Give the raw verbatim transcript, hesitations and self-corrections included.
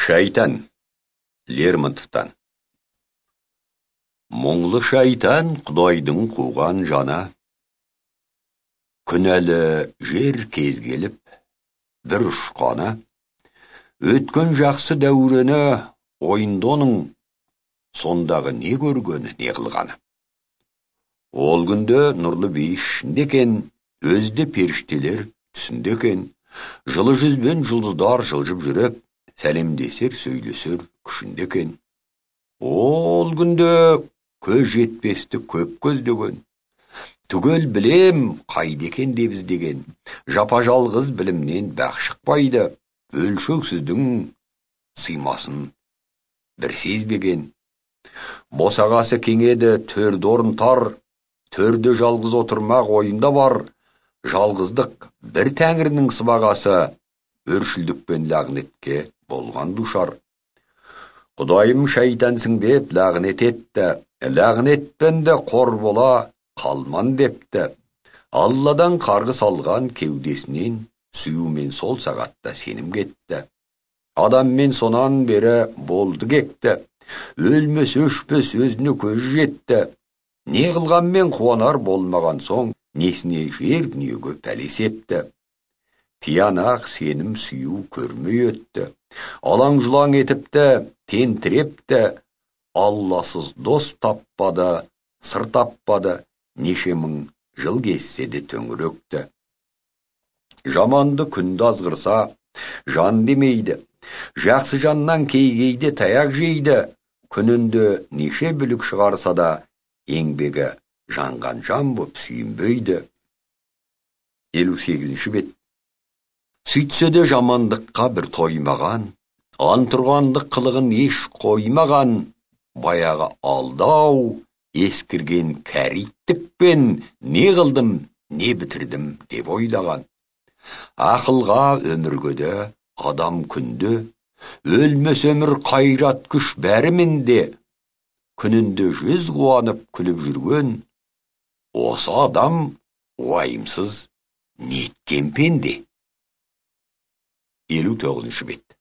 Шайтан. Лермонтовтан. Мұңлы шайтан Құдайдың қуған жана. Күнәлі жер кез келіп, бір ұшқана. Өткен жақсы дәурені ойындоның, сондағы не көргені, не қылғаны. Ол күнде нұрлы бейішіндекен, өзді періштелер түсіндекен, жылы жүзбен жұлдыздар жылжып жүріп, сәлемдесер, сөйлесер күшіндекен. Ол күнде көз жетпесті көп көздеген, түгел білем қайдекен деп іздеген, жапа жалғыз білімнен бақ шықпайды, өлшеусіздің сыймасын бір сезбеген. Босағасы кеңеді, төрді орын тар, төрде жалғыз отырмақ ойында бар, жалғыздық бір тәңірінің сыбағасы, өршілдікпен лағнетке болған душар. Құдайым шайтансың деп лағнет етті, лағнетпен де қор бола қалман депті. Алладан қарғыс алған кеудесінен, сүюмен сол сағатта сенім кетті. Адаммен сонан бері болды кекті, өлмес өшпес өзіне көз жетті. Не қылғанмен қуанар болмаған соң, несіне жер дүниеге пәле септі. Тиянақ сенім сүю көрмей өтті, алаң жұлаң етіпті, тентірепті. Алласыз дос таппады, сыр таппады, неше мың жыл кезсе де төңіректі. Жаманды күнді азғырса, жан демейді, жақсы жаннан кейгейде таяқ жейді. Күнінде неше бүлік шығарса да, еңбегі жанған жан боп сүйінбейді. елу сегізінші бет. Сөйтсе де жамандыққа бір тоймаған, антұрғандық қылығын еш қоймаған, баяғы алдау, ескірген кәриттікпен не қылдым, не бітірдім деп ойлаған. Ақылға өміргөде, адам күнде, өлмес өмір қайрат күш бәрімінде, күнінде жүз қуанып күліп жүрген, осы адам уайымсыз неткен пенде. елу тоғызыншы бет.